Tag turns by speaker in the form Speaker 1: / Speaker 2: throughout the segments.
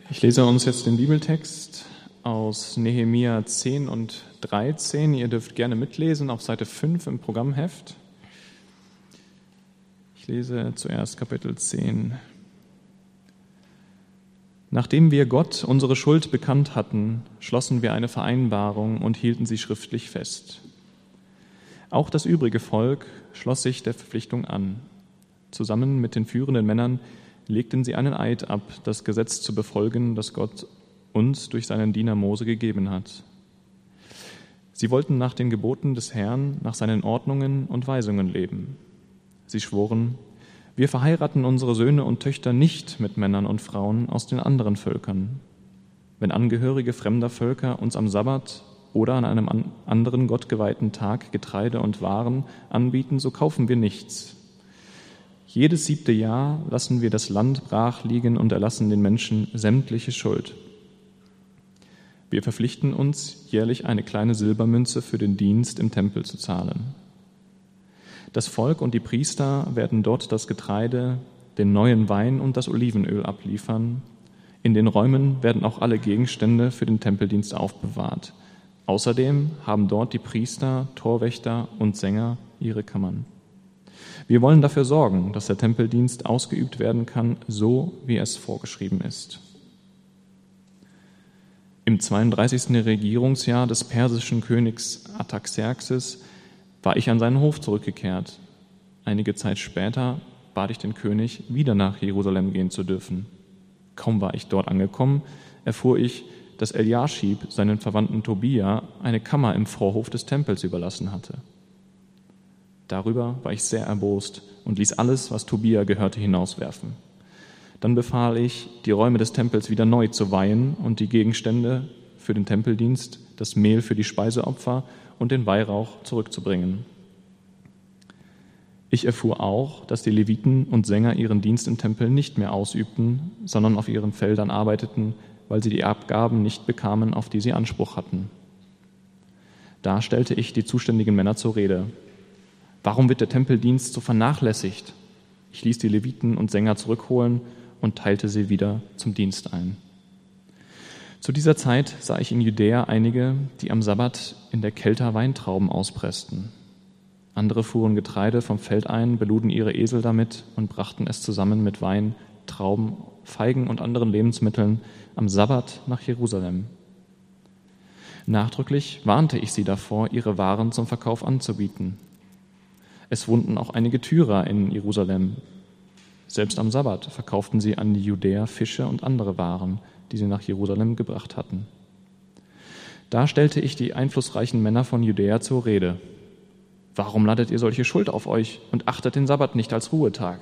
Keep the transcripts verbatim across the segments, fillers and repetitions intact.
Speaker 1: Ich lese uns jetzt den Bibeltext aus Nehemia zehn und dreizehn. Ihr dürft gerne mitlesen auf Seite fünf im Programmheft. Ich lese zuerst Kapitel zehn. Nachdem wir Gott unsere Schuld bekannt hatten, schlossen wir eine Vereinbarung und hielten sie schriftlich fest. Auch das übrige Volk schloss sich der Verpflichtung an. Zusammen mit den führenden Männern legten sie einen Eid ab, das Gesetz zu befolgen, das Gott uns durch seinen Diener Mose gegeben hat. Sie wollten nach den Geboten des Herrn, nach seinen Ordnungen und Weisungen leben. Sie schworen: Wir verheiraten unsere Söhne und Töchter nicht mit Männern und Frauen aus den anderen Völkern. Wenn Angehörige fremder Völker uns am Sabbat oder an einem anderen gottgeweihten Tag Getreide und Waren anbieten, so kaufen wir nichts. Jedes siebte Jahr lassen wir das Land brach liegen und erlassen den Menschen sämtliche Schuld. Wir verpflichten uns, jährlich eine kleine Silbermünze für den Dienst im Tempel zu zahlen. Das Volk und die Priester werden dort das Getreide, den neuen Wein und das Olivenöl abliefern. In den Räumen werden auch alle Gegenstände für den Tempeldienst aufbewahrt. Außerdem haben dort die Priester, Torwächter und Sänger ihre Kammern. Wir wollen dafür sorgen, dass der Tempeldienst ausgeübt werden kann, so wie es vorgeschrieben ist. Im zweiunddreißigsten Regierungsjahr des persischen Königs Artaxerxes war ich an seinen Hof zurückgekehrt. Einige Zeit später bat ich den König, wieder nach Jerusalem gehen zu dürfen. Kaum war ich dort angekommen, erfuhr ich, dass Eliaschib seinen Verwandten Tobia eine Kammer im Vorhof des Tempels überlassen hatte. Darüber war ich sehr erbost und ließ alles, was Tobia gehörte, hinauswerfen. Dann befahl ich, die Räume des Tempels wieder neu zu weihen und die Gegenstände für den Tempeldienst, das Mehl für die Speiseopfer und den Weihrauch zurückzubringen. Ich erfuhr auch, dass die Leviten und Sänger ihren Dienst im Tempel nicht mehr ausübten, sondern auf ihren Feldern arbeiteten, weil sie die Abgaben nicht bekamen, auf die sie Anspruch hatten. Da stellte ich die zuständigen Männer zur Rede. Warum wird der Tempeldienst so vernachlässigt? Ich ließ die Leviten und Sänger zurückholen und teilte sie wieder zum Dienst ein. Zu dieser Zeit sah ich in Judäa einige, die am Sabbat in der Kelter Weintrauben auspressten. Andere fuhren Getreide vom Feld ein, beluden ihre Esel damit und brachten es zusammen mit Wein, Trauben, Feigen und anderen Lebensmitteln am Sabbat nach Jerusalem. Nachdrücklich warnte ich sie davor, ihre Waren zum Verkauf anzubieten. Es wohnten auch einige Tyrer in Jerusalem. Selbst am Sabbat verkauften sie an die Judäer Fische und andere Waren, die sie nach Jerusalem gebracht hatten. Da stellte ich die einflussreichen Männer von Judäa zur Rede. Warum ladet ihr solche Schuld auf euch und achtet den Sabbat nicht als Ruhetag?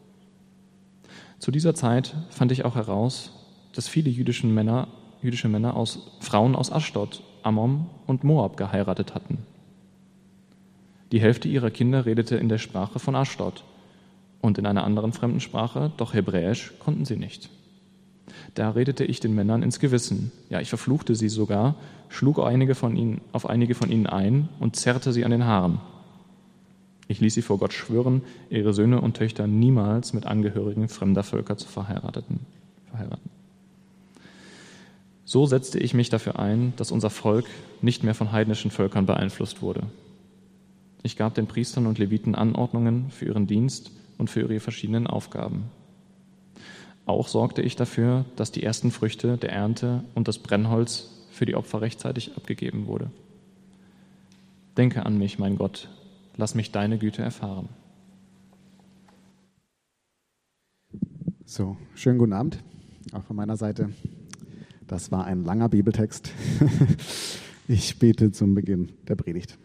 Speaker 1: Zu dieser Zeit fand ich auch heraus, dass viele jüdische Männer, jüdische Männer aus, Frauen aus Aschdod, Ammon und Moab geheiratet hatten. Die Hälfte ihrer Kinder redete in der Sprache von Aschdod und in einer anderen fremden Sprache, doch Hebräisch konnten sie nicht. Da redete ich den Männern ins Gewissen. Ja, ich verfluchte sie sogar, schlug einige von ihnen, auf einige von ihnen ein und zerrte sie an den Haaren. Ich ließ sie vor Gott schwören, ihre Söhne und Töchter niemals mit Angehörigen fremder Völker zu verheiraten. verheiraten. So setzte ich mich dafür ein, dass unser Volk nicht mehr von heidnischen Völkern beeinflusst wurde. Ich gab den Priestern und Leviten Anordnungen für ihren Dienst und für ihre verschiedenen Aufgaben. Auch sorgte ich dafür, dass die ersten Früchte der Ernte und das Brennholz für die Opfer rechtzeitig abgegeben wurde. Denke an mich, mein Gott, lass mich deine Güte erfahren.
Speaker 2: So, schönen guten Abend, auch von meiner Seite. Das war ein langer Bibeltext. Ich bete zum Beginn der Predigt.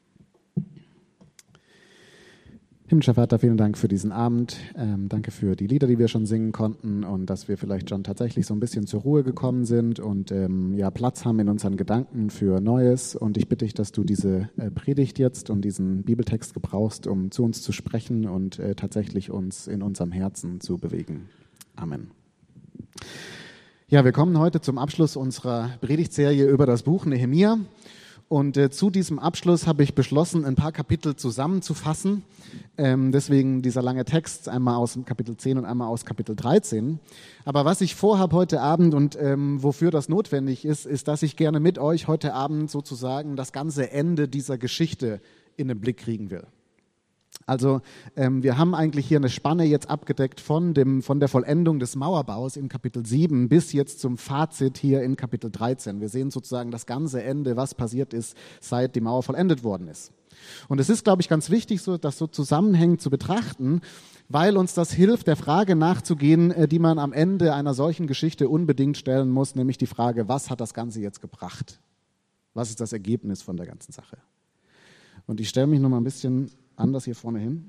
Speaker 2: Himmlischer Vater, vielen Dank für diesen Abend. Ähm, danke für die Lieder, die wir schon singen konnten und dass wir vielleicht schon tatsächlich so ein bisschen zur Ruhe gekommen sind und ähm, ja Platz haben in unseren Gedanken für Neues. Und ich bitte dich, dass du diese äh, Predigt jetzt und diesen Bibeltext gebrauchst, um zu uns zu sprechen und äh, tatsächlich uns in unserem Herzen zu bewegen. Amen. Ja, wir kommen heute zum Abschluss unserer Predigtserie über das Buch Nehemia. Und äh, zu diesem Abschluss habe ich beschlossen, ein paar Kapitel zusammenzufassen. Ähm, deswegen dieser lange Text, einmal aus Kapitel zehn und einmal aus Kapitel dreizehn. Aber was ich vorhabe heute Abend und ähm, wofür das notwendig ist, ist, dass ich gerne mit euch heute Abend sozusagen das ganze Ende dieser Geschichte in den Blick kriegen will. Also ähm, wir haben eigentlich hier eine Spanne jetzt abgedeckt von, dem, von der Vollendung des Mauerbaus in Kapitel sieben bis jetzt zum Fazit hier in Kapitel dreizehn. Wir sehen sozusagen das ganze Ende, was passiert ist, seit die Mauer vollendet worden ist. Und es ist, glaube ich, ganz wichtig, so, das so zusammenhängend zu betrachten, weil uns das hilft, der Frage nachzugehen, äh, die man am Ende einer solchen Geschichte unbedingt stellen muss, nämlich die Frage, was hat das Ganze jetzt gebracht? Was ist das Ergebnis von der ganzen Sache? Und ich stelle mich noch mal ein bisschen anders hier vorne hin,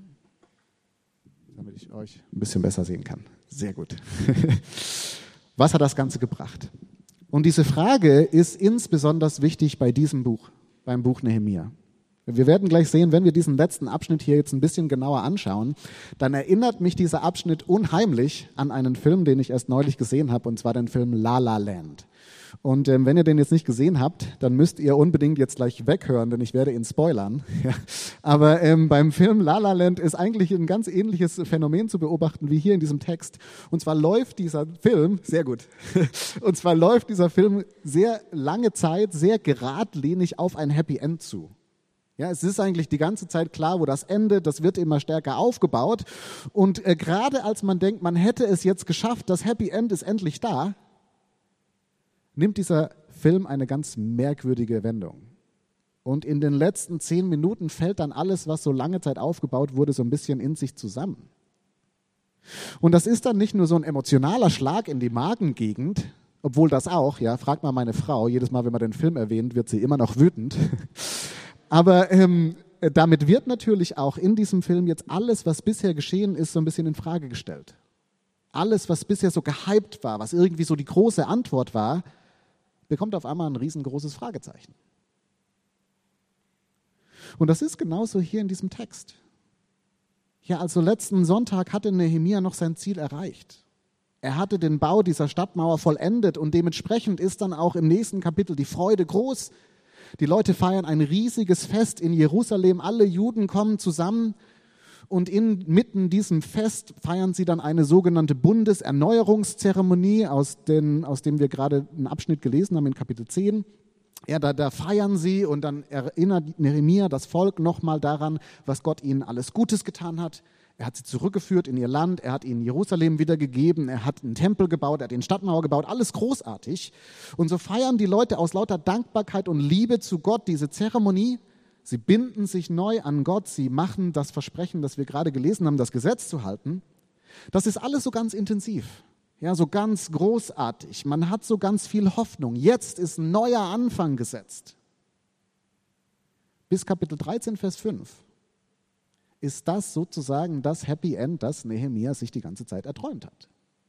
Speaker 2: damit ich euch ein bisschen besser sehen kann. Sehr gut. Was hat das Ganze gebracht? Und diese Frage ist insbesondere wichtig bei diesem Buch, beim Buch Nehemia. Wir werden gleich sehen, wenn wir diesen letzten Abschnitt hier jetzt ein bisschen genauer anschauen, dann erinnert mich dieser Abschnitt unheimlich an einen Film, den ich erst neulich gesehen habe, und zwar den Film La La Land. Und ähm, wenn ihr den jetzt nicht gesehen habt, dann müsst ihr unbedingt jetzt gleich weghören, denn ich werde ihn spoilern. Ja. Aber ähm, beim Film La La Land ist eigentlich ein ganz ähnliches Phänomen zu beobachten wie hier in diesem Text. Und zwar läuft dieser Film, sehr gut, und zwar läuft dieser Film sehr lange Zeit, sehr geradlinig auf ein Happy End zu. Ja, es ist eigentlich die ganze Zeit klar, wo das endet, das wird immer stärker aufgebaut. Und äh, gerade als man denkt, man hätte es jetzt geschafft, das Happy End ist endlich da, nimmt dieser Film eine ganz merkwürdige Wendung. Und in den letzten zehn Minuten fällt dann alles, was so lange Zeit aufgebaut wurde, so ein bisschen in sich zusammen. Und das ist dann nicht nur so ein emotionaler Schlag in die Magengegend, obwohl das auch, ja, fragt mal meine Frau, jedes Mal, wenn man den Film erwähnt, wird sie immer noch wütend. Aber ähm, damit wird natürlich auch in diesem Film jetzt alles, was bisher geschehen ist, so ein bisschen in Frage gestellt. Alles, was bisher so gehypt war, was irgendwie so die große Antwort war, bekommt auf einmal ein riesengroßes Fragezeichen. Und das ist genauso hier in diesem Text. Ja, also letzten Sonntag hatte Nehemia noch sein Ziel erreicht. Er hatte den Bau dieser Stadtmauer vollendet und dementsprechend ist dann auch im nächsten Kapitel die Freude groß. Die Leute feiern ein riesiges Fest in Jerusalem, alle Juden kommen zusammen und inmitten diesem Fest feiern sie dann eine sogenannte Bundeserneuerungszeremonie, aus, den, aus dem wir gerade einen Abschnitt gelesen haben in Kapitel zehn. Ja, da, da feiern sie und dann erinnert Nehemia das Volk nochmal daran, was Gott ihnen alles Gutes getan hat. Er hat sie zurückgeführt in ihr Land, er hat ihnen Jerusalem wiedergegeben, er hat einen Tempel gebaut, er hat den Stadtmauer gebaut, alles großartig. Und so feiern die Leute aus lauter Dankbarkeit und Liebe zu Gott diese Zeremonie. Sie binden sich neu an Gott, sie machen das Versprechen, das wir gerade gelesen haben, das Gesetz zu halten. Das ist alles so ganz intensiv, ja, so ganz großartig. Man hat so ganz viel Hoffnung. Jetzt ist ein neuer Anfang gesetzt. Bis Kapitel dreizehn, Vers fünf ist das sozusagen das Happy End, das Nehemia sich die ganze Zeit erträumt hat.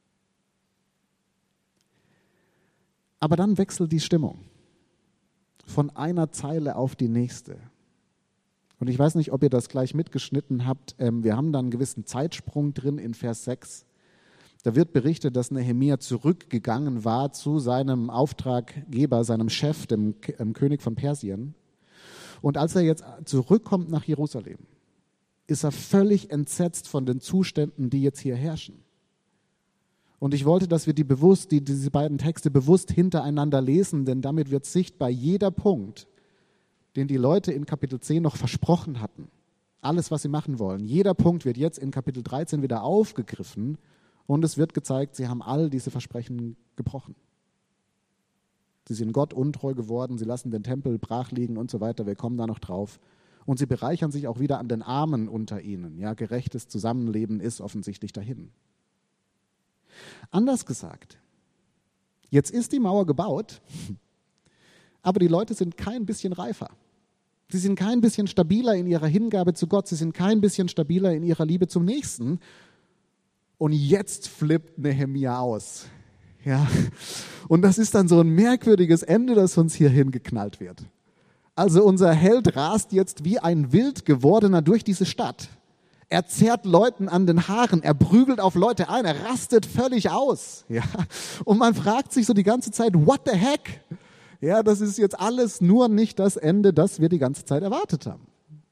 Speaker 2: Aber dann wechselt die Stimmung von einer Zeile auf die nächste. Und ich weiß nicht, ob ihr das gleich mitgeschnitten habt. Wir haben da einen gewissen Zeitsprung drin in Vers sechs. Da wird berichtet, dass Nehemia zurückgegangen war zu seinem Auftraggeber, seinem Chef, dem König von Persien. Und als er jetzt zurückkommt nach Jerusalem, ist er völlig entsetzt von den Zuständen, die jetzt hier herrschen. Und ich wollte, dass wir die bewusst, die, diese beiden Texte bewusst hintereinander lesen, denn damit wird sichtbar jeder Punkt, den die Leute in Kapitel zehn noch versprochen hatten. Alles, was sie machen wollen. Jeder Punkt wird jetzt in Kapitel dreizehn wieder aufgegriffen und es wird gezeigt, sie haben all diese Versprechen gebrochen. Sie sind Gott untreu geworden, sie lassen den Tempel brach liegen und so weiter. Wir kommen da noch drauf. Und sie bereichern sich auch wieder an den Armen unter ihnen. Ja, gerechtes Zusammenleben ist offensichtlich dahin. Anders gesagt, jetzt ist die Mauer gebaut, aber die Leute sind kein bisschen reifer. Sie sind kein bisschen stabiler in ihrer Hingabe zu Gott, sie sind kein bisschen stabiler in ihrer Liebe zum Nächsten. Und jetzt flippt Nehemia aus. Ja. Und das ist dann so ein merkwürdiges Ende, das uns hier hingeknallt wird. Also unser Held rast jetzt wie ein wild gewordener durch diese Stadt. Er zerrt Leuten an den Haaren, er prügelt auf Leute ein, er rastet völlig aus. Ja. Und man fragt sich so die ganze Zeit, what the heck? Ja, das ist jetzt alles nur nicht das Ende, das wir die ganze Zeit erwartet haben.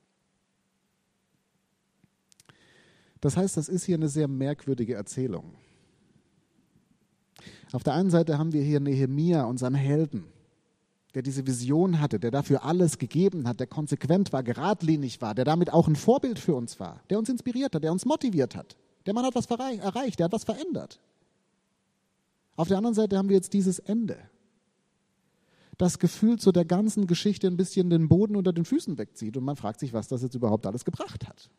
Speaker 2: Das heißt, das ist hier eine sehr merkwürdige Erzählung. Auf der einen Seite haben wir hier Nehemia, unseren Helden, der diese Vision hatte, der dafür alles gegeben hat, der konsequent war, geradlinig war, der damit auch ein Vorbild für uns war, der uns inspiriert hat, der uns motiviert hat. Der Mann hat was erreicht, der hat was verändert. Auf der anderen Seite haben wir jetzt dieses Ende, das gefühlt so der ganzen Geschichte ein bisschen den Boden unter den Füßen wegzieht und man fragt sich, was das jetzt überhaupt alles gebracht hat.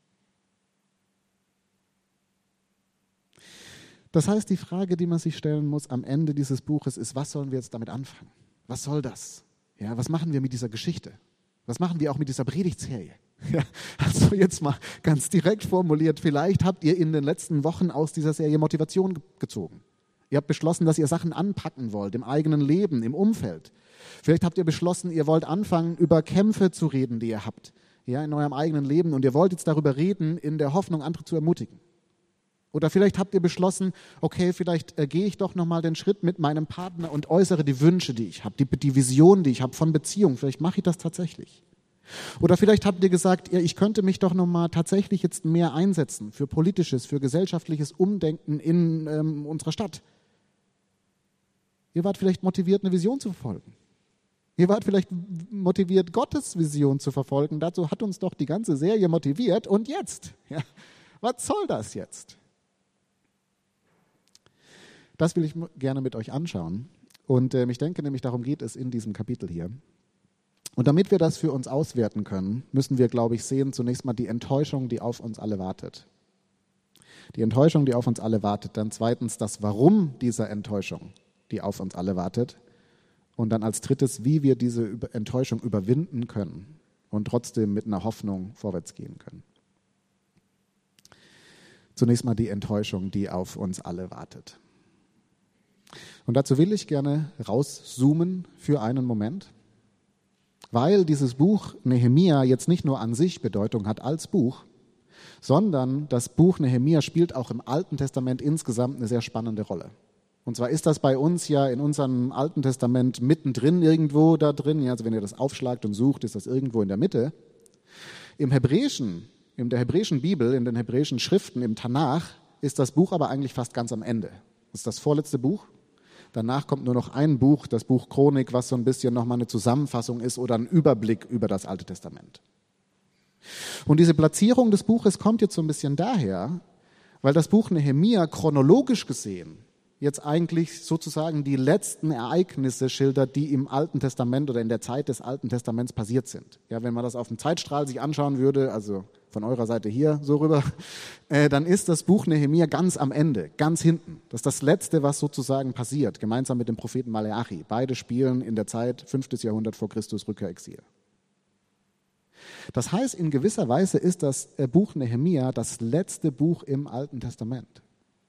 Speaker 2: Das heißt, die Frage, die man sich stellen muss am Ende dieses Buches ist, was sollen wir jetzt damit anfangen? Was soll das? Ja, was machen wir mit dieser Geschichte? Was machen wir auch mit dieser Predigtserie? Ja, also jetzt mal ganz direkt formuliert, vielleicht habt ihr in den letzten Wochen aus dieser Serie Motivation ge- gezogen. Ihr habt beschlossen, dass ihr Sachen anpacken wollt, im eigenen Leben, im Umfeld. Vielleicht habt ihr beschlossen, ihr wollt anfangen, über Kämpfe zu reden, die ihr habt, ja, in eurem eigenen Leben. Und ihr wollt jetzt darüber reden, in der Hoffnung, andere zu ermutigen. Oder vielleicht habt ihr beschlossen, okay, vielleicht äh, gehe ich doch nochmal den Schritt mit meinem Partner und äußere die Wünsche, die ich habe, die, die Vision, die ich habe von Beziehung. Vielleicht mache ich das tatsächlich. Oder vielleicht habt ihr gesagt, ja, ich könnte mich doch nochmal tatsächlich jetzt mehr einsetzen für politisches, für gesellschaftliches Umdenken in ähm, unserer Stadt. Ihr wart vielleicht motiviert, eine Vision zu verfolgen. Ihr wart vielleicht motiviert, Gottes Vision zu verfolgen. Dazu hat uns doch die ganze Serie motiviert. Und jetzt? Ja, was soll das jetzt? Das will ich gerne mit euch anschauen. Und äh, ich denke nämlich, darum geht es in diesem Kapitel hier. Und damit wir das für uns auswerten können, müssen wir, glaube ich, sehen zunächst mal die Enttäuschung, die auf uns alle wartet. Die Enttäuschung, die auf uns alle wartet. Dann zweitens das Warum dieser Enttäuschung, die auf uns alle wartet. Und dann als drittes, wie wir diese Enttäuschung überwinden können und trotzdem mit einer Hoffnung vorwärts gehen können. Zunächst mal die Enttäuschung, die auf uns alle wartet. Und dazu will ich gerne rauszoomen für einen Moment, weil dieses Buch Nehemia jetzt nicht nur an sich Bedeutung hat als Buch, sondern das Buch Nehemia spielt auch im Alten Testament insgesamt eine sehr spannende Rolle. Und zwar ist das bei uns ja in unserem Alten Testament mittendrin irgendwo da drin. Also wenn ihr das aufschlagt und sucht, ist das irgendwo in der Mitte. Im Hebräischen, in der hebräischen Bibel, in den hebräischen Schriften, im Tanach, ist das Buch aber eigentlich fast ganz am Ende. Das ist das vorletzte Buch. Danach kommt nur noch ein Buch, das Buch Chronik, was so ein bisschen nochmal eine Zusammenfassung ist oder ein Überblick über das Alte Testament. Und diese Platzierung des Buches kommt jetzt so ein bisschen daher, weil das Buch Nehemia chronologisch gesehen jetzt eigentlich sozusagen die letzten Ereignisse schildert, die im Alten Testament oder in der Zeit des Alten Testaments passiert sind. Ja, wenn man das auf dem Zeitstrahl sich anschauen würde, also von eurer Seite hier so rüber, äh, dann ist das Buch Nehemia ganz am Ende, ganz hinten. Das ist das Letzte, was sozusagen passiert, gemeinsam mit dem Propheten Maleachi. Beide spielen in der Zeit fünftes Jahrhundert vor Christus, Rückkehrexil. Das heißt, in gewisser Weise ist das Buch Nehemia das letzte Buch im Alten Testament.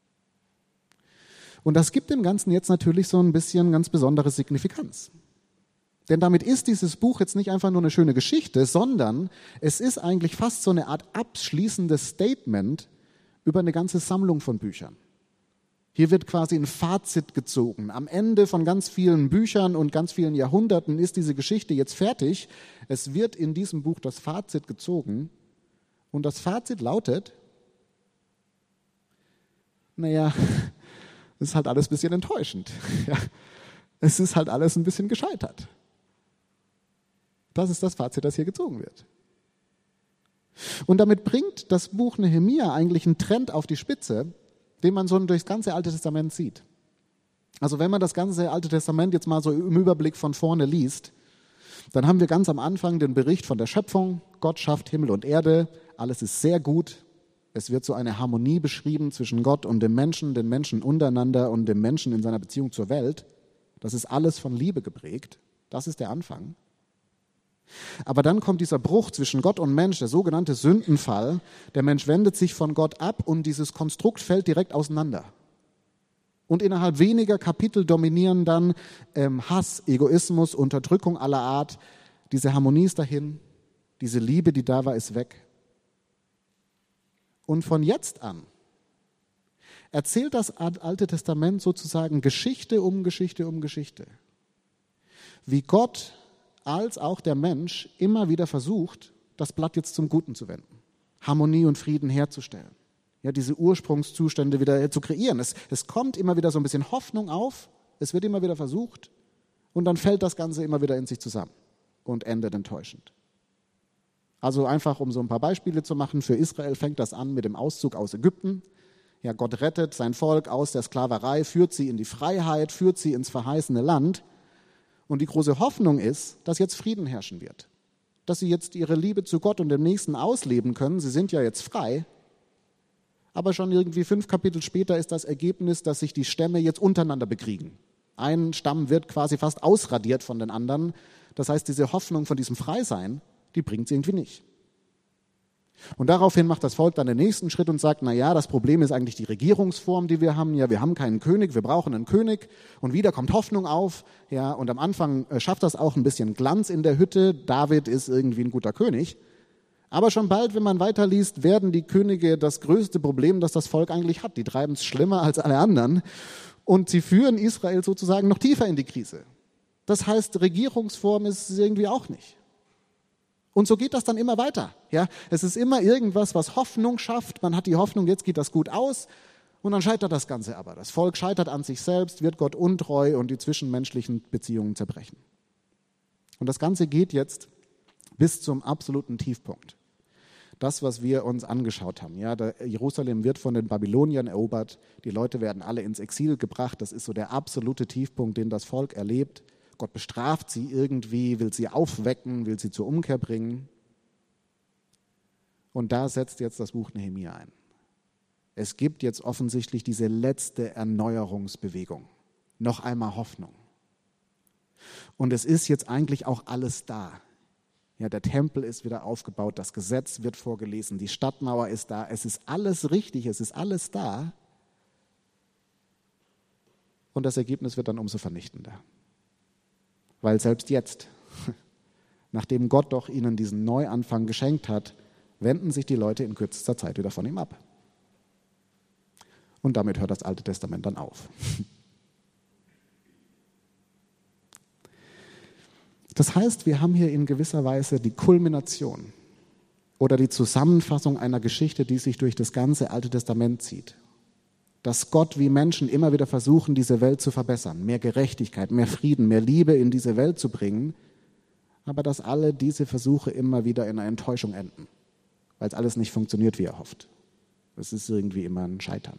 Speaker 2: Und das gibt dem Ganzen jetzt natürlich so ein bisschen ganz besondere Signifikanz. Denn damit ist dieses Buch jetzt nicht einfach nur eine schöne Geschichte, sondern es ist eigentlich fast so eine Art abschließendes Statement über eine ganze Sammlung von Büchern. Hier wird quasi ein Fazit gezogen. Am Ende von ganz vielen Büchern und ganz vielen Jahrhunderten ist diese Geschichte jetzt fertig. Es wird in diesem Buch das Fazit gezogen. Und das Fazit lautet, naja, es ist halt alles ein bisschen enttäuschend. Ja, es ist halt alles ein bisschen gescheitert. Das ist das Fazit, das hier gezogen wird. Und damit bringt das Buch Nehemia eigentlich einen Trend auf die Spitze, den man so durchs ganze Alte Testament sieht. Also wenn man das ganze Alte Testament jetzt mal so im Überblick von vorne liest, dann haben wir ganz am Anfang den Bericht von der Schöpfung. Gott schafft Himmel und Erde, alles ist sehr gut. Es wird so eine Harmonie beschrieben zwischen Gott und dem Menschen, den Menschen untereinander und dem Menschen in seiner Beziehung zur Welt. Das ist alles von Liebe geprägt. Das ist der Anfang. Aber dann kommt dieser Bruch zwischen Gott und Mensch, der sogenannte Sündenfall. Der Mensch wendet sich von Gott ab und dieses Konstrukt fällt direkt auseinander. Und innerhalb weniger Kapitel dominieren dann ähm, Hass, Egoismus, Unterdrückung aller Art. Diese Harmonie ist dahin, diese Liebe, die da war, ist weg. Und von jetzt an erzählt das Alte Testament sozusagen Geschichte um Geschichte um Geschichte. wie Gott als auch der Mensch immer wieder versucht, das Blatt jetzt zum Guten zu wenden, Harmonie und Frieden herzustellen, ja, diese Ursprungszustände wieder zu kreieren. Es, es kommt immer wieder so ein bisschen Hoffnung auf, es wird immer wieder versucht und dann fällt das Ganze immer wieder in sich zusammen und endet enttäuschend. Also einfach, um so ein paar Beispiele zu machen, für Israel fängt das an mit dem Auszug aus Ägypten. Ja, Gott rettet sein Volk aus der Sklaverei, führt sie in die Freiheit, führt sie ins verheißene Land. Und die große Hoffnung ist, dass jetzt Frieden herrschen wird. Dass sie jetzt ihre Liebe zu Gott und dem Nächsten ausleben können. Sie sind ja jetzt frei. Aber schon irgendwie fünf Kapitel später ist das Ergebnis, dass sich die Stämme jetzt untereinander bekriegen. Ein Stamm wird quasi fast ausradiert von den anderen. Das heißt, diese Hoffnung von diesem Freisein, die bringt es irgendwie nicht. Und daraufhin macht das Volk dann den nächsten Schritt und sagt, na ja, das Problem ist eigentlich die Regierungsform, die wir haben. Ja, wir haben keinen König, wir brauchen einen König. Und wieder kommt Hoffnung auf. Ja, und am Anfang schafft das auch ein bisschen Glanz in der Hütte. David ist irgendwie ein guter König. Aber schon bald, wenn man weiterliest, werden die Könige das größte Problem, das das Volk eigentlich hat. Die treiben es schlimmer als alle anderen. Und sie führen Israel sozusagen noch tiefer in die Krise. Das heißt, Regierungsform ist es irgendwie auch nicht. Und so geht das dann immer weiter. Ja, es ist immer irgendwas, was Hoffnung schafft. Man hat die Hoffnung, jetzt geht das gut aus. Und dann scheitert das Ganze aber. Das Volk scheitert an sich selbst, wird Gott untreu und die zwischenmenschlichen Beziehungen zerbrechen. Und das Ganze geht jetzt bis zum absoluten Tiefpunkt. Das, was wir uns angeschaut haben. Ja, Jerusalem wird von den Babyloniern erobert. Die Leute werden alle ins Exil gebracht. Das ist so der absolute Tiefpunkt, den das Volk erlebt. Gott bestraft sie irgendwie, will sie aufwecken, will sie zur Umkehr bringen. Und da setzt jetzt das Buch Nehemia ein. Es gibt jetzt offensichtlich diese letzte Erneuerungsbewegung. Noch einmal Hoffnung. Und es ist jetzt eigentlich auch alles da. Ja, der Tempel ist wieder aufgebaut, das Gesetz wird vorgelesen, die Stadtmauer ist da. Es ist alles richtig, es ist alles da. Und das Ergebnis wird dann umso vernichtender. Weil selbst jetzt, nachdem Gott doch ihnen diesen Neuanfang geschenkt hat, wenden sich die Leute in kürzester Zeit wieder von ihm ab. Und damit hört das Alte Testament dann auf. Das heißt, wir haben hier in gewisser Weise die Kulmination oder die Zusammenfassung einer Geschichte, die sich durch das ganze Alte Testament zieht. Dass Gott wie Menschen immer wieder versuchen, diese Welt zu verbessern, mehr Gerechtigkeit, mehr Frieden, mehr Liebe in diese Welt zu bringen, aber dass alle diese Versuche immer wieder in einer Enttäuschung enden, weil es alles nicht funktioniert, wie er hofft. Es ist irgendwie immer ein Scheitern.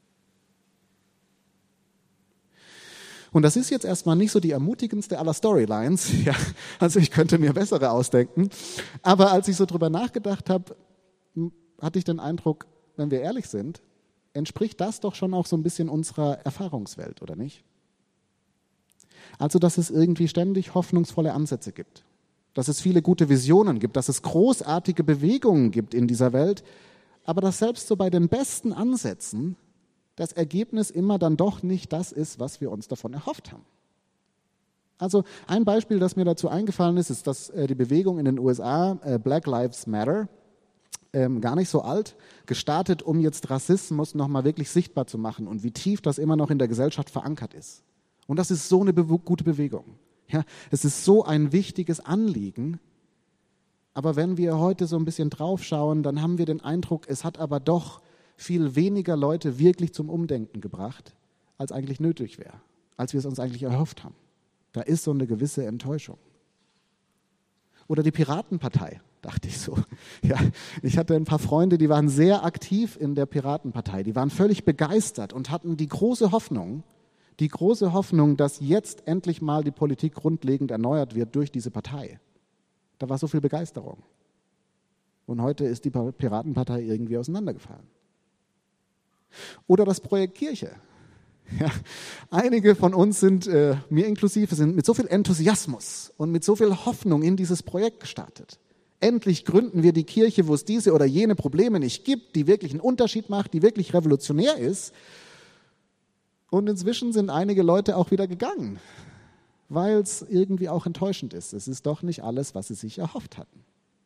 Speaker 2: Und das ist jetzt erstmal nicht so die ermutigendste aller Storylines, ja, also ich könnte mir bessere ausdenken, aber als ich so drüber nachgedacht habe, hatte ich den Eindruck, wenn wir ehrlich sind, entspricht das doch schon auch so ein bisschen unserer Erfahrungswelt, oder nicht? Also, dass es irgendwie ständig hoffnungsvolle Ansätze gibt, dass es viele gute Visionen gibt, dass es großartige Bewegungen gibt in dieser Welt, aber dass selbst so bei den besten Ansätzen das Ergebnis immer dann doch nicht das ist, was wir uns davon erhofft haben. Also ein Beispiel, das mir dazu eingefallen ist, ist, dass äh, die Bewegung in den U S A, äh, Black Lives Matter, ähm, gar nicht so alt, gestartet, um jetzt Rassismus nochmal wirklich sichtbar zu machen und wie tief das immer noch in der Gesellschaft verankert ist. Und das ist so eine be- gute Bewegung. Ja, es ist so ein wichtiges Anliegen, aber wenn wir heute so ein bisschen draufschauen, dann haben wir den Eindruck, es hat aber doch viel weniger Leute wirklich zum Umdenken gebracht, als eigentlich nötig wäre, als wir es uns eigentlich erhofft haben. Da ist so eine gewisse Enttäuschung. Oder die Piratenpartei, dachte ich so. Ja, ich hatte ein paar Freunde, die waren sehr aktiv in der Piratenpartei. Die waren völlig begeistert und hatten die große Hoffnung, die große Hoffnung, dass jetzt endlich mal die Politik grundlegend erneuert wird durch diese Partei. Da war so viel Begeisterung. Und heute ist die Piratenpartei irgendwie auseinandergefallen. Oder das Projekt Kirche. Ja, einige von uns sind, äh, mir inklusive, sind mit so viel Enthusiasmus und mit so viel Hoffnung in dieses Projekt gestartet. Endlich gründen wir die Kirche, wo es diese oder jene Probleme nicht gibt, die wirklich einen Unterschied macht, die wirklich revolutionär ist. Und inzwischen sind einige Leute auch wieder gegangen, weil es irgendwie auch enttäuschend ist. Es ist doch nicht alles, was sie sich erhofft hatten.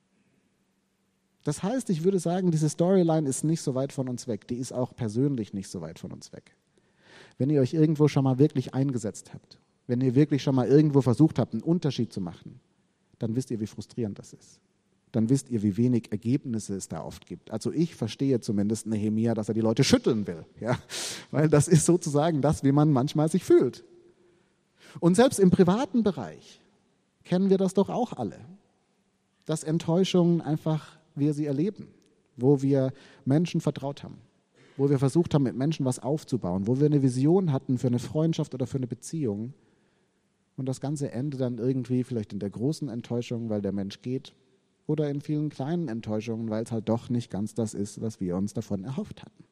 Speaker 2: Das heißt, ich würde sagen, diese Storyline ist nicht so weit von uns weg. Die ist auch persönlich nicht so weit von uns weg. Wenn ihr euch irgendwo schon mal wirklich eingesetzt habt, Wenn ihr wirklich schon mal irgendwo versucht habt, einen Unterschied zu machen, dann wisst ihr, wie frustrierend das ist. Dann wisst ihr, wie wenig Ergebnisse es da oft gibt. Also ich verstehe zumindest Nehemia, dass er die Leute schütteln will. Ja? Weil das ist sozusagen das, wie man manchmal sich fühlt. Und selbst im privaten Bereich kennen wir das doch auch alle. Dass Enttäuschungen einfach, wir sie erleben. Wo wir Menschen vertraut haben. Wo wir versucht haben, mit Menschen was aufzubauen. Wo wir eine Vision hatten für eine Freundschaft oder für eine Beziehung. Und das Ganze endet dann irgendwie vielleicht in der großen Enttäuschung, weil der Mensch geht. Oder in vielen kleinen Enttäuschungen, weil es halt doch nicht ganz das ist, was wir uns davon erhofft hatten.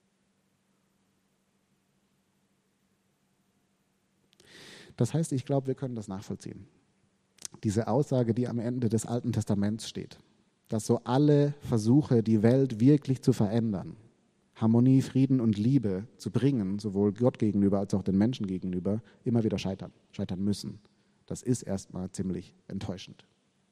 Speaker 2: Das heißt, ich glaube, wir können das nachvollziehen. Diese Aussage, die am Ende des Alten Testaments steht, dass so alle Versuche, die Welt wirklich zu verändern, Harmonie, Frieden und Liebe zu bringen, sowohl Gott gegenüber als auch den Menschen gegenüber, immer wieder scheitern, scheitern müssen. Das ist erstmal ziemlich enttäuschend.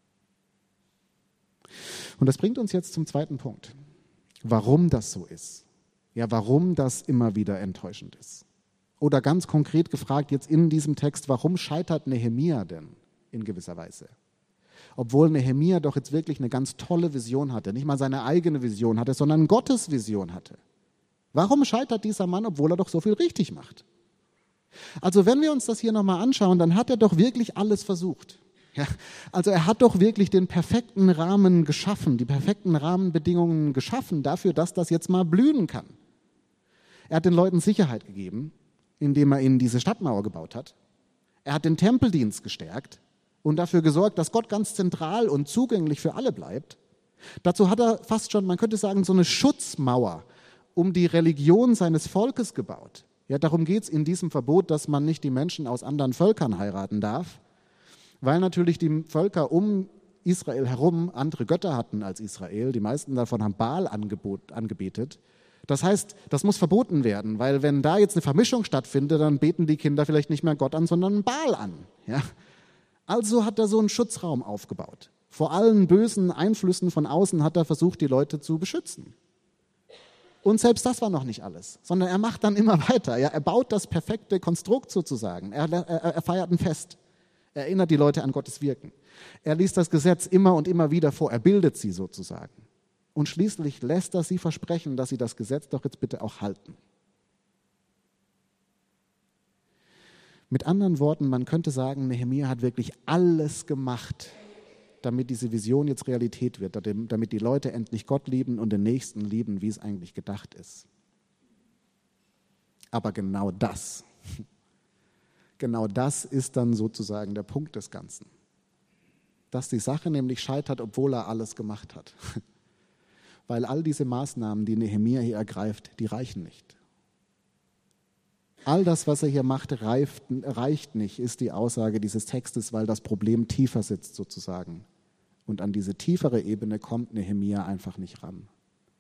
Speaker 2: Und das bringt uns jetzt zum zweiten Punkt. Warum das so ist. Ja, warum das immer wieder enttäuschend ist. Oder ganz konkret gefragt jetzt in diesem Text, warum scheitert Nehemia denn in gewisser Weise? Obwohl Nehemia doch jetzt wirklich eine ganz tolle Vision hatte, nicht mal seine eigene Vision hatte, sondern Gottes Vision hatte. Warum scheitert dieser Mann, obwohl er doch so viel richtig macht? Also wenn wir uns das hier nochmal anschauen, dann hat er doch wirklich alles versucht. Ja, also er hat doch wirklich den perfekten Rahmen geschaffen, die perfekten Rahmenbedingungen geschaffen dafür, dass das jetzt mal blühen kann. Er hat den Leuten Sicherheit gegeben, indem er ihnen diese Stadtmauer gebaut hat. Er hat den Tempeldienst gestärkt und dafür gesorgt, dass Gott ganz zentral und zugänglich für alle bleibt. Dazu hat er fast schon, man könnte sagen, so eine Schutzmauer um die Religion seines Volkes gebaut. Ja, darum geht es in diesem Verbot, dass man nicht die Menschen aus anderen Völkern heiraten darf, weil natürlich die Völker um Israel herum andere Götter hatten als Israel. Die meisten davon haben Baal angebetet. Das heißt, das muss verboten werden, weil wenn da jetzt eine Vermischung stattfindet, dann beten die Kinder vielleicht nicht mehr Gott an, sondern Baal an. Ja? Also hat er so einen Schutzraum aufgebaut. Vor allen bösen Einflüssen von außen hat er versucht, die Leute zu beschützen. Und selbst das war noch nicht alles, sondern er macht dann immer weiter. Ja? Er baut das perfekte Konstrukt sozusagen. Er, er, er feiert ein Fest. Er erinnert die Leute an Gottes Wirken. Er liest das Gesetz immer und immer wieder vor. Er bildet sie sozusagen. Und schließlich lässt er sie versprechen, dass sie das Gesetz doch jetzt bitte auch halten. Mit anderen Worten, man könnte sagen, Nehemia hat wirklich alles gemacht, damit diese Vision jetzt Realität wird, damit die Leute endlich Gott lieben und den Nächsten lieben, wie es eigentlich gedacht ist. Aber genau das, genau das ist dann sozusagen der Punkt des Ganzen. Dass die Sache nämlich scheitert, obwohl er alles gemacht hat. Weil all diese Maßnahmen, die Nehemia hier ergreift, die reichen nicht. All das, was er hier macht, reift, reicht nicht, ist die Aussage dieses Textes, weil das Problem tiefer sitzt sozusagen. Und an diese tiefere Ebene kommt Nehemia einfach nicht ran.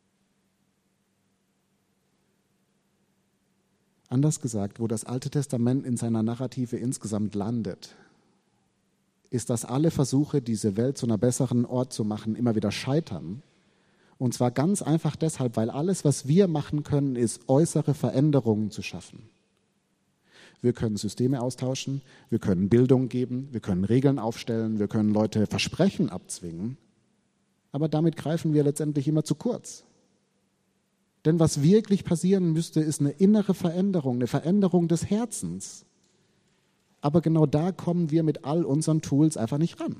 Speaker 2: Anders gesagt, wo das Alte Testament in seiner Narrative insgesamt landet, ist, dass alle Versuche, diese Welt zu einer besseren Ort zu machen, immer wieder scheitern. Und zwar ganz einfach deshalb, weil alles, was wir machen können, ist, äußere Veränderungen zu schaffen. Wir können Systeme austauschen, wir können Bildung geben, wir können Regeln aufstellen, wir können Leute Versprechen abzwingen. Aber damit greifen wir letztendlich immer zu kurz. Denn was wirklich passieren müsste, ist eine innere Veränderung, eine Veränderung des Herzens. Aber genau da kommen wir mit all unseren Tools einfach nicht ran.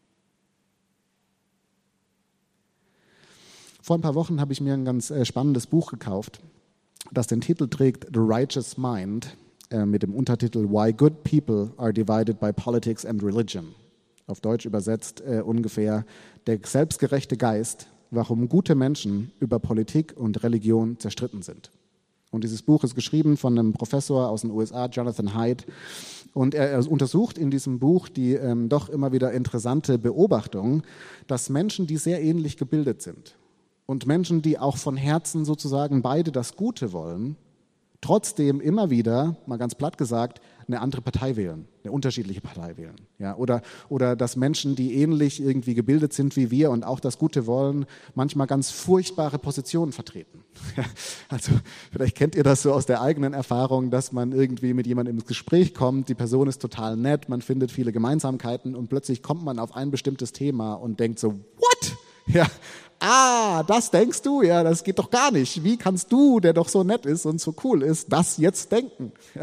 Speaker 2: Vor ein paar Wochen habe ich mir ein ganz spannendes Buch gekauft, das den Titel trägt The Righteous Mind, äh, mit dem Untertitel Why Good People Are Divided by Politics and Religion. Auf Deutsch übersetzt äh, ungefähr Der selbstgerechte Geist, warum gute Menschen über Politik und Religion zerstritten sind. Und dieses Buch ist geschrieben von einem Professor aus den U S A, Jonathan Haidt. Und er, er untersucht in diesem Buch die ähm, doch immer wieder interessante Beobachtung, dass Menschen, die sehr ähnlich gebildet sind und Menschen, die auch von Herzen sozusagen beide das Gute wollen, trotzdem immer wieder, mal ganz platt gesagt, eine andere Partei wählen, eine unterschiedliche Partei wählen. Ja, oder, oder dass Menschen, die ähnlich irgendwie gebildet sind wie wir und auch das Gute wollen, manchmal ganz furchtbare Positionen vertreten. Ja, also vielleicht kennt ihr das so aus der eigenen Erfahrung, dass man irgendwie mit jemandem ins Gespräch kommt, die Person ist total nett, man findet viele Gemeinsamkeiten und plötzlich kommt man auf ein bestimmtes Thema und denkt so, what? Ja, ah, das denkst du? Ja, das geht doch gar nicht. Wie kannst du, der doch so nett ist und so cool ist, das jetzt denken? Ja.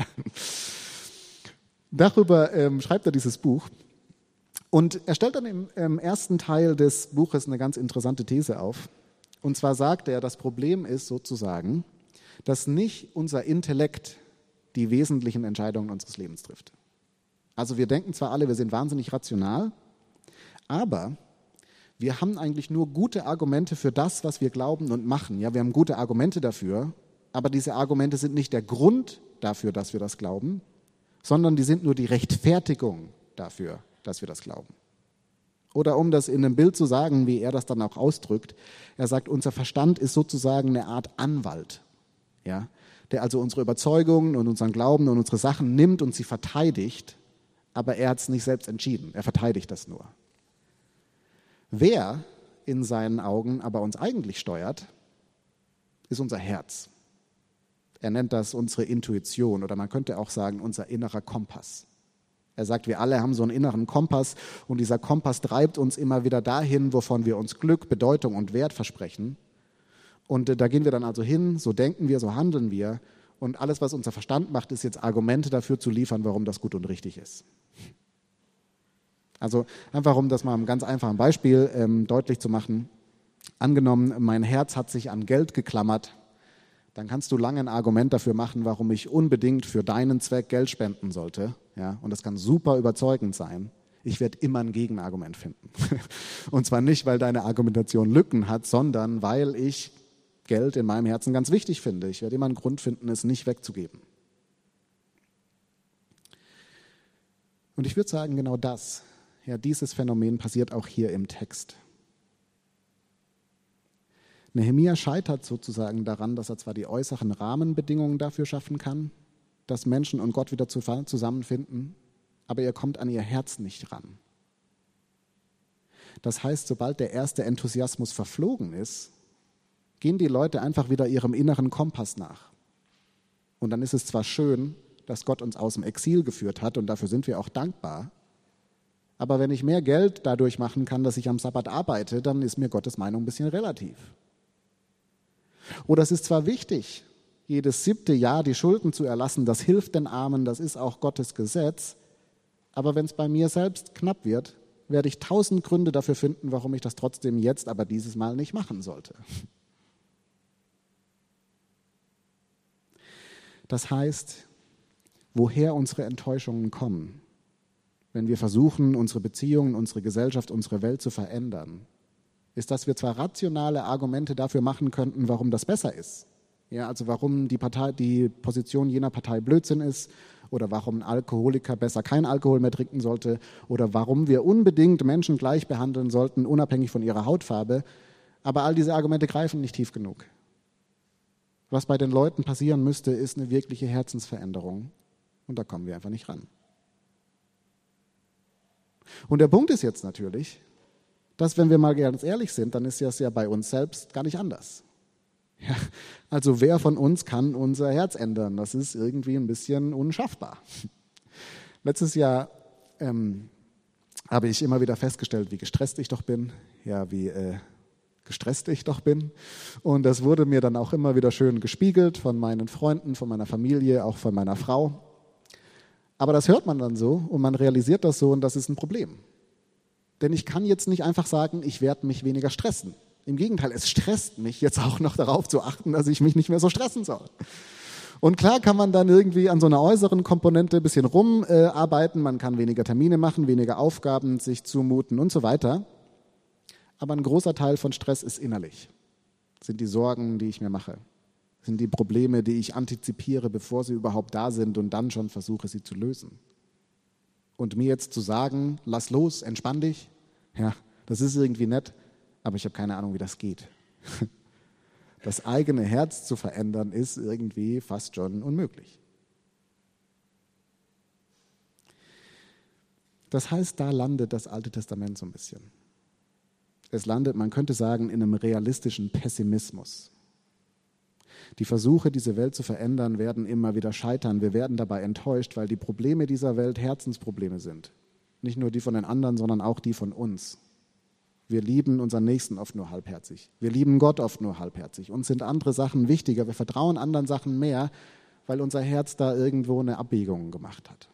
Speaker 2: Darüber ähm, schreibt er dieses Buch. Und er stellt dann im, im ersten Teil des Buches eine ganz interessante These auf. Und zwar sagt er, das Problem ist sozusagen, dass nicht unser Intellekt die wesentlichen Entscheidungen unseres Lebens trifft. Also wir denken zwar alle, wir sind wahnsinnig rational, aber wir haben eigentlich nur gute Argumente für das, was wir glauben und machen. Ja, wir haben gute Argumente dafür, aber diese Argumente sind nicht der Grund dafür, dass wir das glauben, sondern die sind nur die Rechtfertigung dafür, dass wir das glauben. Oder um das in einem Bild zu sagen, wie er das dann auch ausdrückt, er sagt, unser Verstand ist sozusagen eine Art Anwalt, ja, der also unsere Überzeugungen und unseren Glauben und unsere Sachen nimmt und sie verteidigt, aber er hat es nicht selbst entschieden, er verteidigt das nur. Wer in seinen Augen aber uns eigentlich steuert, ist unser Herz. Er nennt das unsere Intuition oder man könnte auch sagen, unser innerer Kompass. Er sagt, wir alle haben so einen inneren Kompass und dieser Kompass treibt uns immer wieder dahin, wovon wir uns Glück, Bedeutung und Wert versprechen. Und äh, da gehen wir dann also hin, so denken wir, so handeln wir. Und alles, was unser Verstand macht, ist jetzt Argumente dafür zu liefern, warum das gut und richtig ist. Also einfach, um das mal einem ganz einfachen Beispiel ähm, deutlich zu machen. Angenommen, mein Herz hat sich an Geld geklammert, dann kannst du lange ein Argument dafür machen, warum ich unbedingt für deinen Zweck Geld spenden sollte. Ja, und das kann super überzeugend sein. Ich werde immer ein Gegenargument finden. Und zwar nicht, weil deine Argumentation Lücken hat, sondern weil ich Geld in meinem Herzen ganz wichtig finde. Ich werde immer einen Grund finden, es nicht wegzugeben. Und ich würde sagen, genau das, ja, dieses Phänomen passiert auch hier im Text. Nehemia scheitert sozusagen daran, dass er zwar die äußeren Rahmenbedingungen dafür schaffen kann, dass Menschen und Gott wieder zusammenfinden, aber er kommt an ihr Herz nicht ran. Das heißt, sobald der erste Enthusiasmus verflogen ist, gehen die Leute einfach wieder ihrem inneren Kompass nach. Und dann ist es zwar schön, dass Gott uns aus dem Exil geführt hat und dafür sind wir auch dankbar, aber wenn ich mehr Geld dadurch machen kann, dass ich am Sabbat arbeite, dann ist mir Gottes Meinung ein bisschen relativ. Oder es ist zwar wichtig, jedes siebte Jahr die Schulden zu erlassen, das hilft den Armen, das ist auch Gottes Gesetz, aber wenn es bei mir selbst knapp wird, werde ich tausend Gründe dafür finden, warum ich das trotzdem jetzt, aber dieses Mal nicht machen sollte. Das heißt, woher unsere Enttäuschungen kommen, wenn wir versuchen, unsere Beziehungen, unsere Gesellschaft, unsere Welt zu verändern, ist, dass wir zwar rationale Argumente dafür machen könnten, warum das besser ist. Ja, also warum die, Partei, die Position jener Partei Blödsinn ist oder warum ein Alkoholiker besser keinen Alkohol mehr trinken sollte oder warum wir unbedingt Menschen gleich behandeln sollten, unabhängig von ihrer Hautfarbe. Aber all diese Argumente greifen nicht tief genug. Was bei den Leuten passieren müsste, ist eine wirkliche Herzensveränderung. Und da kommen wir einfach nicht ran. Und der Punkt ist jetzt natürlich, dass, wenn wir mal ganz ehrlich sind, dann ist das ja bei uns selbst gar nicht anders. Ja, also wer von uns kann unser Herz ändern? Das ist irgendwie ein bisschen unschaffbar. Letztes Jahr ähm, habe ich immer wieder festgestellt, wie gestresst ich doch bin, ja, wie äh, gestresst ich doch bin. Und das wurde mir dann auch immer wieder schön gespiegelt von meinen Freunden, von meiner Familie, auch von meiner Frau. Aber das hört man dann so und man realisiert das so und das ist ein Problem. Denn ich kann jetzt nicht einfach sagen, ich werde mich weniger stressen. Im Gegenteil, es stresst mich jetzt auch noch darauf zu achten, dass ich mich nicht mehr so stressen soll. Und klar kann man dann irgendwie an so einer äußeren Komponente ein bisschen rumarbeiten, man kann weniger Termine machen, weniger Aufgaben sich zumuten und so weiter. Aber ein großer Teil von Stress ist innerlich. Das sind die Sorgen, die ich mir mache. Das sind die Probleme, die ich antizipiere, bevor sie überhaupt da sind und dann schon versuche, sie zu lösen. Und mir jetzt zu sagen, lass los, entspann dich, ja, das ist irgendwie nett, aber ich habe keine Ahnung, wie das geht. Das eigene Herz zu verändern, ist irgendwie fast schon unmöglich. Das heißt, da landet das Alte Testament so ein bisschen. Es landet, man könnte sagen, in einem realistischen Pessimismus. Die Versuche, diese Welt zu verändern, werden immer wieder scheitern. Wir werden dabei enttäuscht, weil die Probleme dieser Welt Herzensprobleme sind. Nicht nur die von den anderen, sondern auch die von uns. Wir lieben unseren Nächsten oft nur halbherzig. Wir lieben Gott oft nur halbherzig. Uns sind andere Sachen wichtiger. Wir vertrauen anderen Sachen mehr, weil unser Herz da irgendwo eine Abbiegung gemacht hat.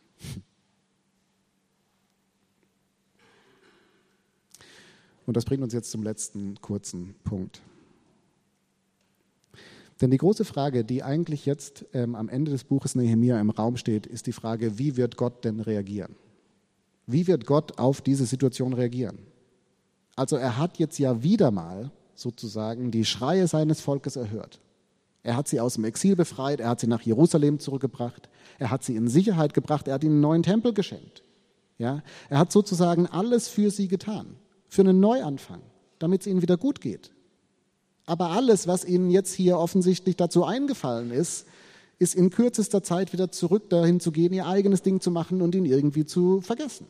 Speaker 2: Und das bringt uns jetzt zum letzten kurzen Punkt. Denn die große Frage, die eigentlich jetzt ähm, am Ende des Buches Nehemia im Raum steht, ist die Frage, wie wird Gott denn reagieren? Wie wird Gott auf diese Situation reagieren? Also er hat jetzt ja wieder mal sozusagen die Schreie seines Volkes erhört. Er hat sie aus dem Exil befreit, er hat sie nach Jerusalem zurückgebracht, er hat sie in Sicherheit gebracht, er hat ihnen einen neuen Tempel geschenkt. Ja? Er hat sozusagen alles für sie getan, für einen Neuanfang, damit es ihnen wieder gut geht. Aber alles, was ihnen jetzt hier offensichtlich dazu eingefallen ist, ist in kürzester Zeit wieder zurück dahin zu gehen, ihr eigenes Ding zu machen und ihn irgendwie zu vergessen.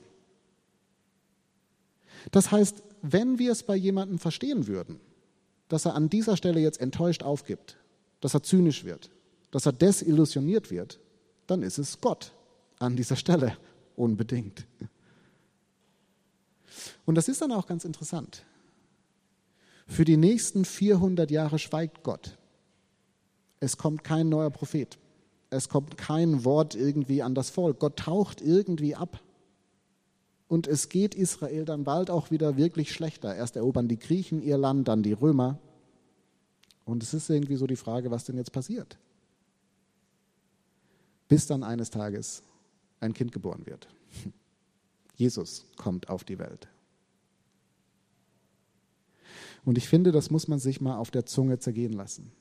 Speaker 2: Das heißt, wenn wir es bei jemandem verstehen würden, dass er an dieser Stelle jetzt enttäuscht aufgibt, dass er zynisch wird, dass er desillusioniert wird, dann ist es Gott an dieser Stelle unbedingt. Und das ist dann auch ganz interessant. Für die nächsten vierhundert Jahre schweigt Gott. Es kommt kein neuer Prophet. Es kommt kein Wort irgendwie an das Volk. Gott taucht irgendwie ab. Und es geht Israel dann bald auch wieder wirklich schlechter. Erst erobern die Griechen ihr Land, dann die Römer. Und es ist irgendwie so die Frage, was denn jetzt passiert. Bis dann eines Tages ein Kind geboren wird. Jesus kommt auf die Welt. Und ich finde, das muss man sich mal auf der Zunge zergehen lassen.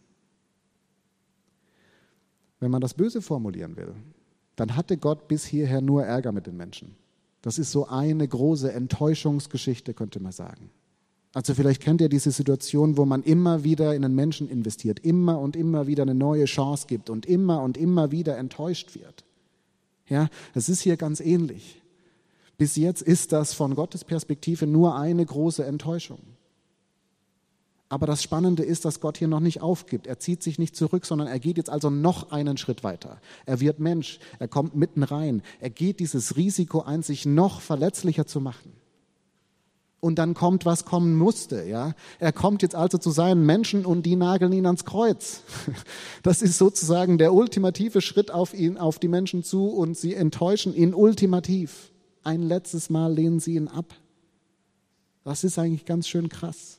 Speaker 2: Wenn man das böse formulieren will, dann hatte Gott bis hierher nur Ärger mit den Menschen. Das ist so eine große Enttäuschungsgeschichte, könnte man sagen. Also vielleicht kennt ihr diese Situation, wo man immer wieder in einen Menschen investiert, immer und immer wieder eine neue Chance gibt und immer und immer wieder enttäuscht wird. Ja, es ist hier ganz ähnlich. Bis jetzt ist das von Gottes Perspektive nur eine große Enttäuschung. Aber das Spannende ist, dass Gott hier noch nicht aufgibt. Er zieht sich nicht zurück, sondern er geht jetzt also noch einen Schritt weiter. Er wird Mensch, er kommt mitten rein. Er geht dieses Risiko ein, sich noch verletzlicher zu machen. Und dann kommt, was kommen musste. Ja? Er kommt jetzt also zu seinen Menschen und die nageln ihn ans Kreuz. Das ist sozusagen der ultimative Schritt auf ihn, auf die Menschen zu und sie enttäuschen ihn ultimativ. Ein letztes Mal lehnen sie ihn ab. Das ist eigentlich ganz schön krass.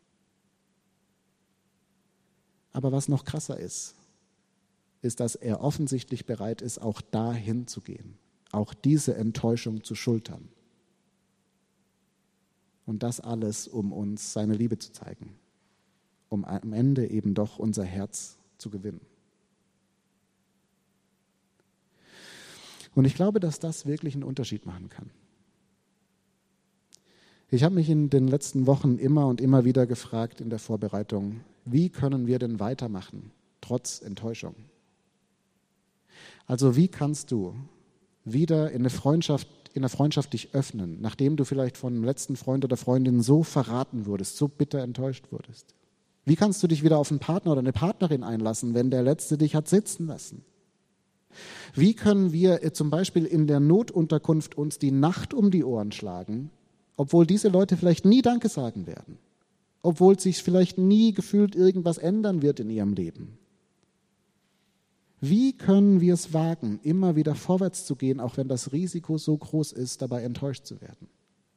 Speaker 2: Aber was noch krasser ist, ist, dass er offensichtlich bereit ist, auch dahin zu gehen, auch diese Enttäuschung zu schultern. Und das alles, um uns seine Liebe zu zeigen, um am Ende eben doch unser Herz zu gewinnen. Und ich glaube, dass das wirklich einen Unterschied machen kann. Ich habe mich in den letzten Wochen immer und immer wieder gefragt in der Vorbereitung, wie können wir denn weitermachen, trotz Enttäuschung? Also wie kannst du wieder in eine Freundschaft, in einer Freundschaft dich öffnen, nachdem du vielleicht von einem letzten Freund oder Freundin so verraten wurdest, so bitter enttäuscht wurdest? Wie kannst du dich wieder auf einen Partner oder eine Partnerin einlassen, wenn der Letzte dich hat sitzen lassen? Wie können wir zum Beispiel in der Notunterkunft uns die Nacht um die Ohren schlagen, obwohl diese Leute vielleicht nie Danke sagen werden? Obwohl sich vielleicht nie gefühlt irgendwas ändern wird in ihrem Leben. Wie können wir es wagen, immer wieder vorwärts zu gehen, auch wenn das Risiko so groß ist, dabei enttäuscht zu werden?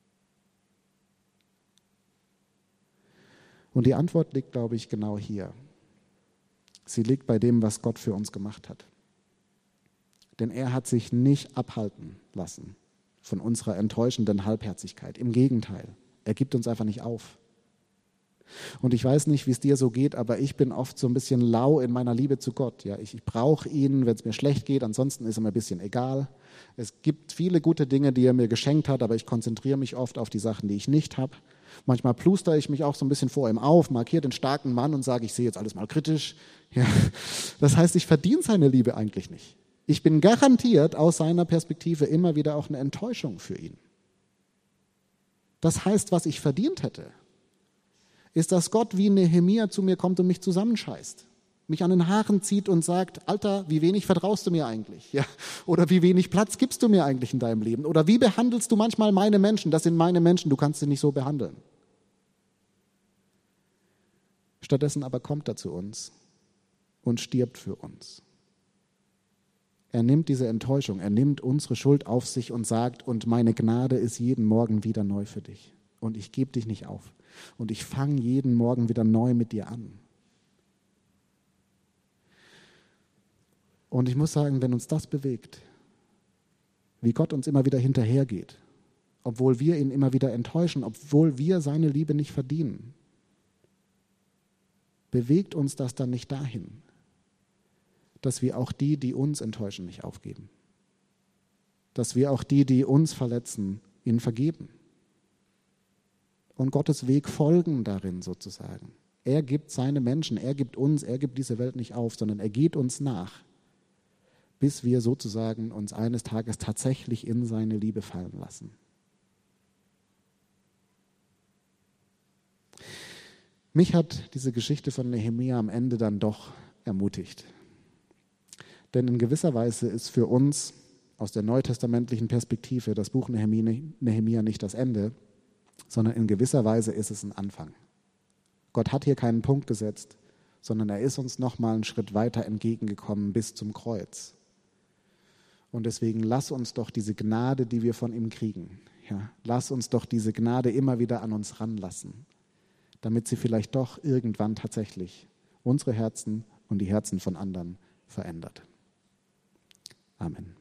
Speaker 2: Und die Antwort liegt, glaube ich, genau hier. Sie liegt bei dem, was Gott für uns gemacht hat. Denn er hat sich nicht abhalten lassen von unserer enttäuschenden Halbherzigkeit. Im Gegenteil, er gibt uns einfach nicht auf. Und ich weiß nicht, wie es dir so geht, aber ich bin oft so ein bisschen lau in meiner Liebe zu Gott. Ja, ich, ich brauche ihn, wenn es mir schlecht geht, ansonsten ist er mir ein bisschen egal. Es gibt viele gute Dinge, die er mir geschenkt hat, aber ich konzentriere mich oft auf die Sachen, die ich nicht habe. Manchmal plustere ich mich auch so ein bisschen vor ihm auf, markiere den starken Mann und sage, ich sehe jetzt alles mal kritisch. Ja, das heißt, ich verdiene seine Liebe eigentlich nicht. Ich bin garantiert aus seiner Perspektive immer wieder auch eine Enttäuschung für ihn. Das heißt, was ich verdient hätte, ist, dass Gott wie Nehemia zu mir kommt und mich zusammenscheißt, mich an den Haaren zieht und sagt, Alter, wie wenig vertraust du mir eigentlich? Ja? Oder wie wenig Platz gibst du mir eigentlich in deinem Leben? Oder wie behandelst du manchmal meine Menschen? Das sind meine Menschen, du kannst sie nicht so behandeln. Stattdessen aber kommt er zu uns und stirbt für uns. Er nimmt diese Enttäuschung, er nimmt unsere Schuld auf sich und sagt, und meine Gnade ist jeden Morgen wieder neu für dich. Und ich gebe dich nicht auf. Und ich fange jeden Morgen wieder neu mit dir an. Und ich muss sagen, wenn uns das bewegt, wie Gott uns immer wieder hinterhergeht, obwohl wir ihn immer wieder enttäuschen, obwohl wir seine Liebe nicht verdienen, bewegt uns das dann nicht dahin, dass wir auch die, die uns enttäuschen, nicht aufgeben. Dass wir auch die, die uns verletzen, ihnen vergeben. Und Gottes Weg folgen darin sozusagen. Er gibt seine Menschen, er gibt uns, er gibt diese Welt nicht auf, sondern er geht uns nach, bis wir sozusagen uns eines Tages tatsächlich in seine Liebe fallen lassen. Mich hat diese Geschichte von Nehemia am Ende dann doch ermutigt. Denn in gewisser Weise ist für uns aus der neutestamentlichen Perspektive das Buch Nehemia nicht das Ende, sondern in gewisser Weise ist es ein Anfang. Gott hat hier keinen Punkt gesetzt, sondern er ist uns nochmal einen Schritt weiter entgegengekommen bis zum Kreuz. Und deswegen lass uns doch diese Gnade, die wir von ihm kriegen, ja, lass uns doch diese Gnade immer wieder an uns ranlassen, damit sie vielleicht doch irgendwann tatsächlich unsere Herzen und die Herzen von anderen verändert. Amen.